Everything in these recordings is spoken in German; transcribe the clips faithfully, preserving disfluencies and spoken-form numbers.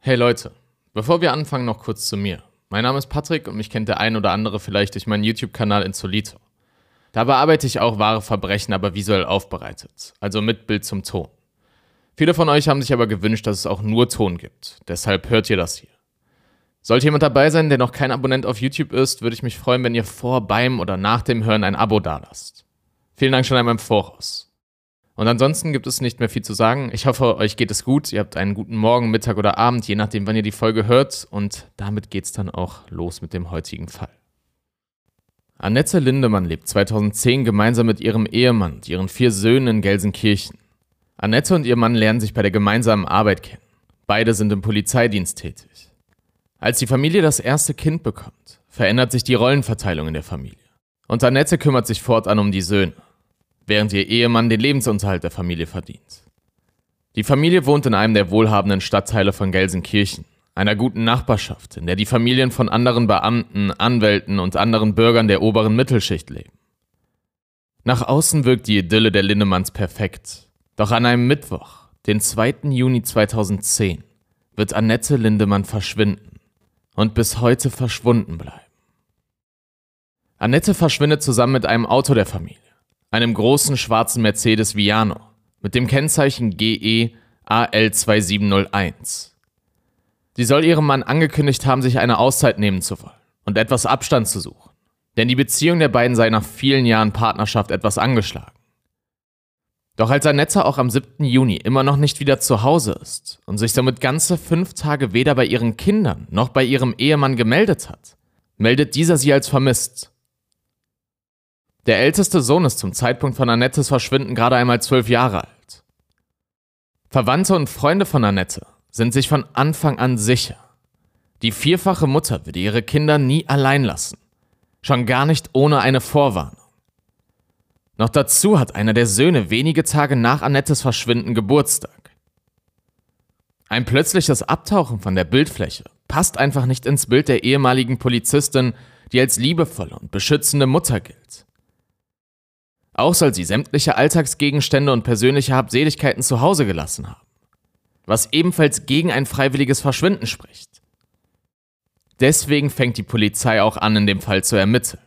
Hey Leute, bevor wir anfangen, noch kurz zu mir. Mein Name ist Patrick und mich kennt der ein oder andere vielleicht durch meinen YouTube-Kanal Insolito. Da bearbeite ich auch wahre Verbrechen, aber visuell aufbereitet, also mit Bild zum Ton. Viele von euch haben sich aber gewünscht, dass es auch nur Ton gibt, deshalb hört ihr das hier. Sollte jemand dabei sein, der noch kein Abonnent auf YouTube ist, würde ich mich freuen, wenn ihr vor, beim oder nach dem Hören ein Abo dalasst. Vielen Dank schon einmal im Voraus. Und ansonsten gibt es nicht mehr viel zu sagen. Ich hoffe, euch geht es gut. Ihr habt einen guten Morgen, Mittag oder Abend, je nachdem, wann ihr die Folge hört. Und damit geht's dann auch los mit dem heutigen Fall. Annette Lindemann lebt zweitausendzehn gemeinsam mit ihrem Ehemann und ihren vier Söhnen in Gelsenkirchen. Annette und ihr Mann lernen sich bei der gemeinsamen Arbeit kennen. Beide sind im Polizeidienst tätig. Als die Familie das erste Kind bekommt, verändert sich die Rollenverteilung in der Familie. Und Annette kümmert sich fortan um die Söhne, während ihr Ehemann den Lebensunterhalt der Familie verdient. Die Familie wohnt in einem der wohlhabenden Stadtteile von Gelsenkirchen, einer guten Nachbarschaft, in der die Familien von anderen Beamten, Anwälten und anderen Bürgern der oberen Mittelschicht leben. Nach außen wirkt die Idylle der Lindemanns perfekt, doch an einem Mittwoch, den zweiten Juni zweitausendzehn, wird Annette Lindemann verschwinden und bis heute verschwunden bleiben. Annette verschwindet zusammen mit einem Auto der Familie, einem großen schwarzen Mercedes Viano mit dem Kennzeichen G E A L zwei sieben null eins. Sie soll ihrem Mann angekündigt haben, sich eine Auszeit nehmen zu wollen und etwas Abstand zu suchen, denn die Beziehung der beiden sei nach vielen Jahren Partnerschaft etwas angeschlagen. Doch als Annette auch am siebten Juni immer noch nicht wieder zu Hause ist und sich somit ganze fünf Tage weder bei ihren Kindern noch bei ihrem Ehemann gemeldet hat, meldet dieser sie als vermisst. Der älteste Sohn ist zum Zeitpunkt von Annettes Verschwinden gerade einmal zwölf Jahre alt. Verwandte und Freunde von Annette sind sich von Anfang an sicher. Die vierfache Mutter würde ihre Kinder nie allein lassen, schon gar nicht ohne eine Vorwarnung. Noch dazu hat einer der Söhne wenige Tage nach Annettes Verschwinden Geburtstag. Ein plötzliches Abtauchen von der Bildfläche passt einfach nicht ins Bild der ehemaligen Polizistin, die als liebevolle und beschützende Mutter gilt. Auch soll sie sämtliche Alltagsgegenstände und persönliche Habseligkeiten zu Hause gelassen haben, was ebenfalls gegen ein freiwilliges Verschwinden spricht. Deswegen fängt die Polizei auch an, in dem Fall zu ermitteln.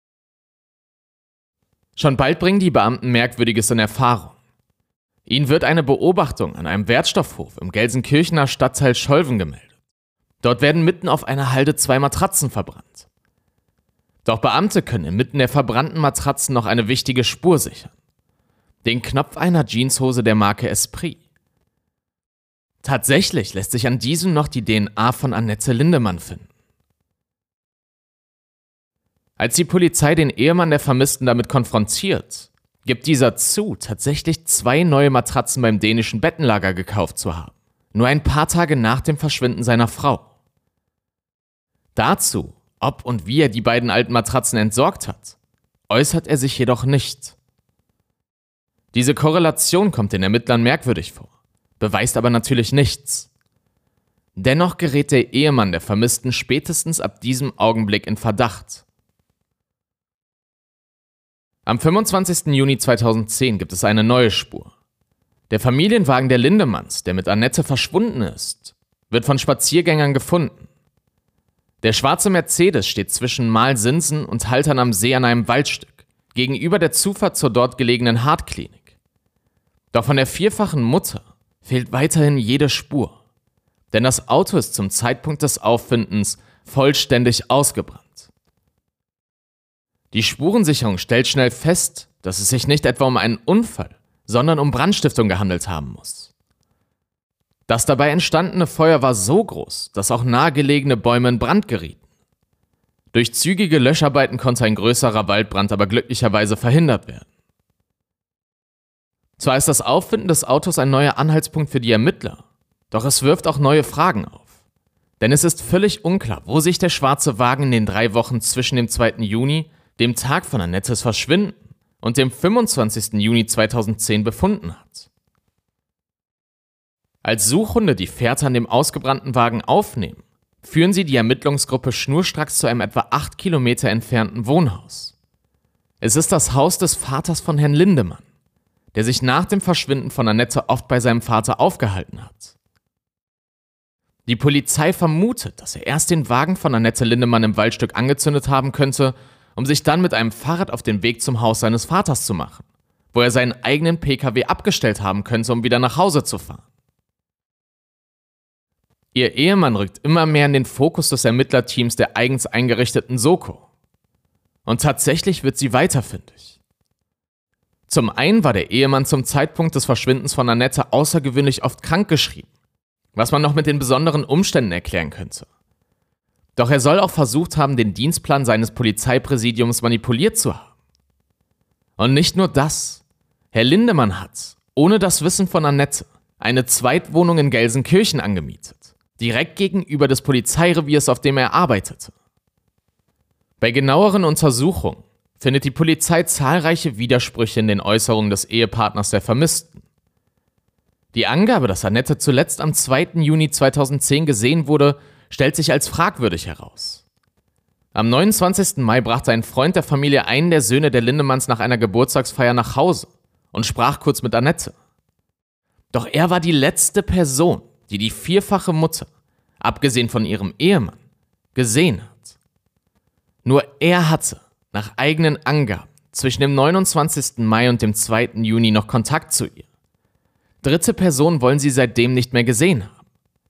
Schon bald bringen die Beamten Merkwürdiges in Erfahrung. Ihnen wird eine Beobachtung an einem Wertstoffhof im Gelsenkirchener Stadtteil Scholven gemeldet. Dort werden mitten auf einer Halde zwei Matratzen verbrannt. Doch Beamte können inmitten der verbrannten Matratzen noch eine wichtige Spur sichern: den Knopf einer Jeanshose der Marke Esprit. Tatsächlich lässt sich an diesem noch die D N A von Annette Lindemann finden. Als die Polizei den Ehemann der Vermissten damit konfrontiert, gibt dieser zu, tatsächlich zwei neue Matratzen beim dänischen Bettenlager gekauft zu haben, nur ein paar Tage nach dem Verschwinden seiner Frau. Dazu, ob und wie er die beiden alten Matratzen entsorgt hat, äußert er sich jedoch nicht. Diese Korrelation kommt den Ermittlern merkwürdig vor, beweist aber natürlich nichts. Dennoch gerät der Ehemann der Vermissten spätestens ab diesem Augenblick in Verdacht. Am fünfundzwanzigsten Juni zweitausendzehn gibt es eine neue Spur. Der Familienwagen der Lindemanns, der mit Annette verschwunden ist, wird von Spaziergängern gefunden. Der schwarze Mercedes steht zwischen Malsinsen und Haltern am See an einem Waldstück, gegenüber der Zufahrt zur dort gelegenen Hartklinik. Doch von der vierfachen Mutter fehlt weiterhin jede Spur, denn das Auto ist zum Zeitpunkt des Auffindens vollständig ausgebrannt. Die Spurensicherung stellt schnell fest, dass es sich nicht etwa um einen Unfall, sondern um Brandstiftung gehandelt haben muss. Das dabei entstandene Feuer war so groß, dass auch nahegelegene Bäume in Brand gerieten. Durch zügige Löscharbeiten konnte ein größerer Waldbrand aber glücklicherweise verhindert werden. Zwar ist das Auffinden des Autos ein neuer Anhaltspunkt für die Ermittler, doch es wirft auch neue Fragen auf. Denn es ist völlig unklar, wo sich der schwarze Wagen in den drei Wochen zwischen dem zweiten Juni, dem Tag von Annettes Verschwinden, und dem fünfundzwanzigsten Juni zweitausendzehn befunden hat. Als Suchhunde die Fährte an dem ausgebrannten Wagen aufnehmen, führen sie die Ermittlungsgruppe schnurstracks zu einem etwa acht Kilometer entfernten Wohnhaus. Es ist das Haus des Vaters von Herrn Lindemann, der sich nach dem Verschwinden von Annette oft bei seinem Vater aufgehalten hat. Die Polizei vermutet, dass er erst den Wagen von Annette Lindemann im Waldstück angezündet haben könnte, um sich dann mit einem Fahrrad auf den Weg zum Haus seines Vaters zu machen, wo er seinen eigenen P K W abgestellt haben könnte, um wieder nach Hause zu fahren. Ihr Ehemann rückt immer mehr in den Fokus des Ermittlerteams der eigens eingerichteten Soko. Und tatsächlich wird sie weiterfindig. Zum einen war der Ehemann zum Zeitpunkt des Verschwindens von Annette außergewöhnlich oft krankgeschrieben, was man noch mit den besonderen Umständen erklären könnte. Doch er soll auch versucht haben, den Dienstplan seines Polizeipräsidiums manipuliert zu haben. Und nicht nur das. Herr Lindemann hat, ohne das Wissen von Annette, eine Zweitwohnung in Gelsenkirchen angemietet, direkt gegenüber des Polizeireviers, auf dem er arbeitete. Bei genaueren Untersuchungen findet die Polizei zahlreiche Widersprüche in den Äußerungen des Ehepartners der Vermissten. Die Angabe, dass Annette zuletzt am zweiten Juni zweitausendzehn gesehen wurde, stellt sich als fragwürdig heraus. Am neunundzwanzigsten Mai brachte ein Freund der Familie einen der Söhne der Lindemanns nach einer Geburtstagsfeier nach Hause und sprach kurz mit Annette. Doch er war die letzte Person, die die vierfache Mutter, abgesehen von ihrem Ehemann, gesehen hat. Nur er hatte, nach eigenen Angaben, zwischen dem neunundzwanzigsten Mai und dem zweiten Juni noch Kontakt zu ihr. Dritte Personen wollen sie seitdem nicht mehr gesehen haben.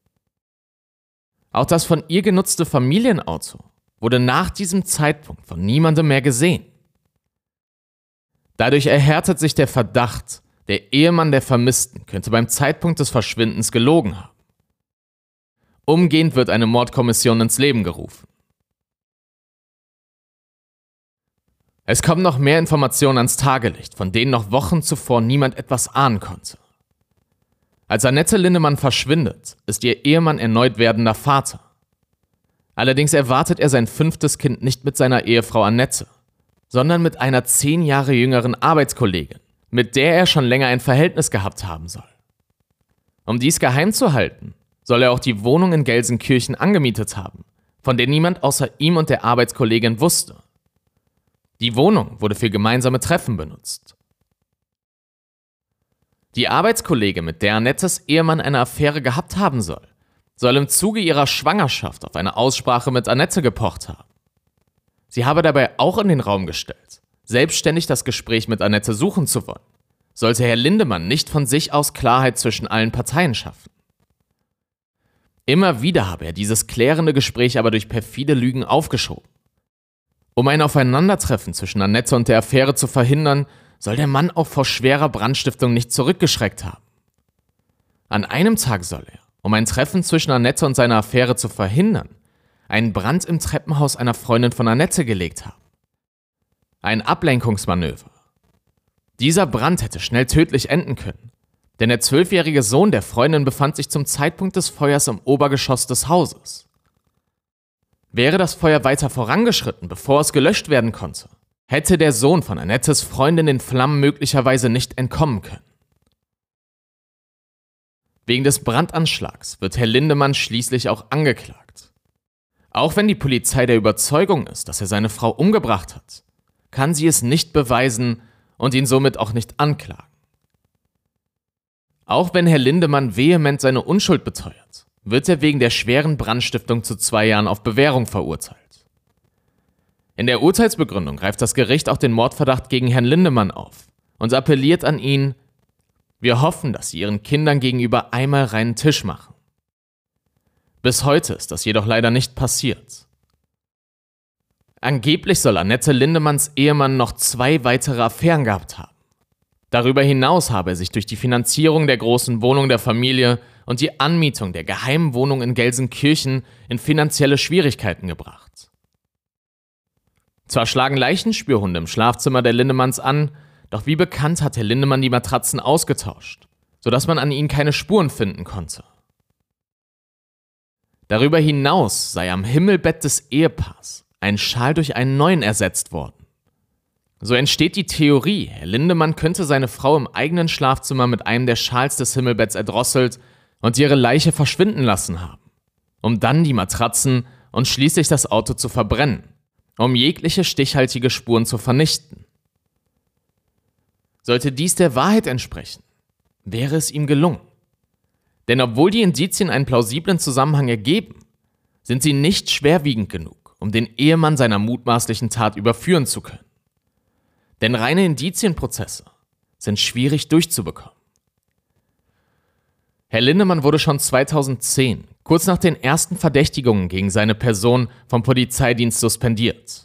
Auch das von ihr genutzte Familienauto wurde nach diesem Zeitpunkt von niemandem mehr gesehen. Dadurch erhärtet sich der Verdacht, der Ehemann der Vermissten könnte beim Zeitpunkt des Verschwindens gelogen haben. Umgehend wird eine Mordkommission ins Leben gerufen. Es kommen noch mehr Informationen ans Tageslicht, von denen noch Wochen zuvor niemand etwas ahnen konnte. Als Annette Lindemann verschwindet, ist ihr Ehemann erneut werdender Vater. Allerdings erwartet er sein fünftes Kind nicht mit seiner Ehefrau Annette, sondern mit einer zehn Jahre jüngeren Arbeitskollegin, mit der er schon länger ein Verhältnis gehabt haben soll. Um dies geheim zu halten, soll er auch die Wohnung in Gelsenkirchen angemietet haben, von der niemand außer ihm und der Arbeitskollegin wusste. Die Wohnung wurde für gemeinsame Treffen benutzt. Die Arbeitskollegin, mit der Annettes Ehemann eine Affäre gehabt haben soll, soll im Zuge ihrer Schwangerschaft auf eine Aussprache mit Annette gepocht haben. Sie habe dabei auch in den Raum gestellt, selbstständig das Gespräch mit Annette suchen zu wollen, sollte Herr Lindemann nicht von sich aus Klarheit zwischen allen Parteien schaffen. Immer wieder habe er dieses klärende Gespräch aber durch perfide Lügen aufgeschoben. Um ein Aufeinandertreffen zwischen Annette und der Affäre zu verhindern, soll der Mann auch vor schwerer Brandstiftung nicht zurückgeschreckt haben. An einem Tag soll er, um ein Treffen zwischen Annette und seiner Affäre zu verhindern, einen Brand im Treppenhaus einer Freundin von Annette gelegt haben. Ein Ablenkungsmanöver. Dieser Brand hätte schnell tödlich enden können, denn der zwölfjährige Sohn der Freundin befand sich zum Zeitpunkt des Feuers im Obergeschoss des Hauses. Wäre das Feuer weiter vorangeschritten, bevor es gelöscht werden konnte, hätte der Sohn von Annettes Freundin den Flammen möglicherweise nicht entkommen können. Wegen des Brandanschlags wird Herr Lindemann schließlich auch angeklagt. Auch wenn die Polizei der Überzeugung ist, dass er seine Frau umgebracht hat, kann sie es nicht beweisen und ihn somit auch nicht anklagen. Auch wenn Herr Lindemann vehement seine Unschuld beteuert, wird er wegen der schweren Brandstiftung zu zwei Jahren auf Bewährung verurteilt. In der Urteilsbegründung greift das Gericht auch den Mordverdacht gegen Herrn Lindemann auf und appelliert an ihn: Wir hoffen, dass Sie Ihren Kindern gegenüber einmal reinen Tisch machen. Bis heute ist das jedoch leider nicht passiert. Angeblich soll Annette Lindemanns Ehemann noch zwei weitere Affären gehabt haben. Darüber hinaus habe er sich durch die Finanzierung der großen Wohnung der Familie und die Anmietung der geheimen Wohnung in Gelsenkirchen in finanzielle Schwierigkeiten gebracht. Zwar schlagen Leichenspürhunde im Schlafzimmer der Lindemanns an, doch wie bekannt hat Herr Lindemann die Matratzen ausgetauscht, sodass man an ihnen keine Spuren finden konnte. Darüber hinaus sei am Himmelbett des Ehepaars ein Schal durch einen neuen ersetzt worden. So entsteht die Theorie, Herr Lindemann könnte seine Frau im eigenen Schlafzimmer mit einem der Schals des Himmelbetts erdrosselt und ihre Leiche verschwinden lassen haben, um dann die Matratzen und schließlich das Auto zu verbrennen, um jegliche stichhaltige Spuren zu vernichten. Sollte dies der Wahrheit entsprechen, wäre es ihm gelungen. Denn obwohl die Indizien einen plausiblen Zusammenhang ergeben, sind sie nicht schwerwiegend genug, um den Ehemann seiner mutmaßlichen Tat überführen zu können. Denn reine Indizienprozesse sind schwierig durchzubekommen. Herr Lindemann wurde schon zweitausendzehn, kurz nach den ersten Verdächtigungen gegen seine Person, vom Polizeidienst suspendiert.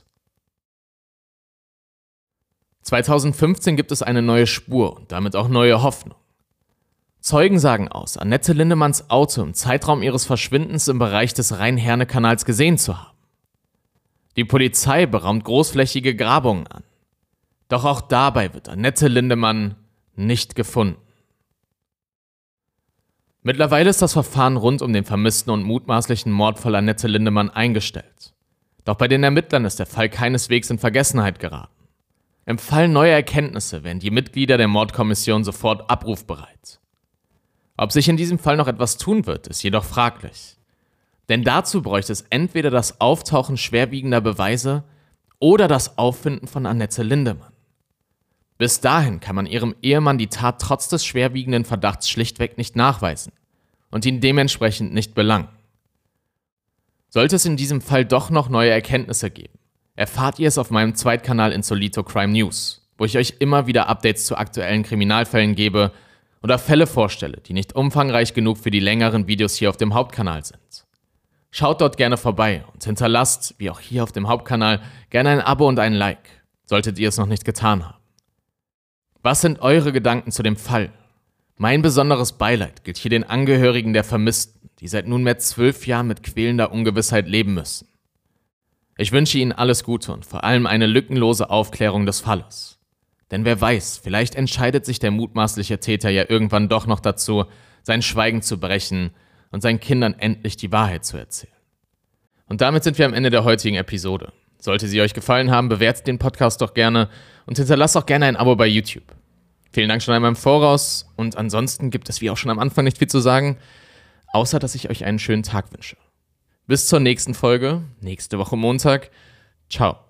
zweitausendfünfzehn gibt es eine neue Spur und damit auch neue Hoffnung. Zeugen sagen aus, Annette Lindemanns Auto im Zeitraum ihres Verschwindens im Bereich des Rhein-Herne-Kanals gesehen zu haben. Die Polizei beraumt großflächige Grabungen an. Doch auch dabei wird Annette Lindemann nicht gefunden. Mittlerweile ist das Verfahren rund um den vermissten und mutmaßlichen Mordfall Annette Lindemann eingestellt. Doch bei den Ermittlern ist der Fall keineswegs in Vergessenheit geraten. Im Fall neuer Erkenntnisse wären die Mitglieder der Mordkommission sofort abrufbereit. Ob sich in diesem Fall noch etwas tun wird, ist jedoch fraglich. Denn dazu bräuchte es entweder das Auftauchen schwerwiegender Beweise oder das Auffinden von Annette Lindemann. Bis dahin kann man ihrem Ehemann die Tat trotz des schwerwiegenden Verdachts schlichtweg nicht nachweisen und ihn dementsprechend nicht belangen. Sollte es in diesem Fall doch noch neue Erkenntnisse geben, erfahrt ihr es auf meinem Zweitkanal Insolito Crime News, wo ich euch immer wieder Updates zu aktuellen Kriminalfällen gebe oder Fälle vorstelle, die nicht umfangreich genug für die längeren Videos hier auf dem Hauptkanal sind. Schaut dort gerne vorbei und hinterlasst, wie auch hier auf dem Hauptkanal, gerne ein Abo und ein Like, solltet ihr es noch nicht getan haben. Was sind eure Gedanken zu dem Fall? Mein besonderes Beileid gilt hier den Angehörigen der Vermissten, die seit nunmehr zwölf Jahren mit quälender Ungewissheit leben müssen. Ich wünsche Ihnen alles Gute und vor allem eine lückenlose Aufklärung des Falles. Denn wer weiß, vielleicht entscheidet sich der mutmaßliche Täter ja irgendwann doch noch dazu, sein Schweigen zu brechen und seinen Kindern endlich die Wahrheit zu erzählen. Und damit sind wir am Ende der heutigen Episode. Sollte sie euch gefallen haben, bewertet den Podcast doch gerne und hinterlasst auch gerne ein Abo bei YouTube. Vielen Dank schon einmal im Voraus und ansonsten gibt es wie auch schon am Anfang nicht viel zu sagen, außer dass ich euch einen schönen Tag wünsche. Bis zur nächsten Folge, nächste Woche Montag. Ciao.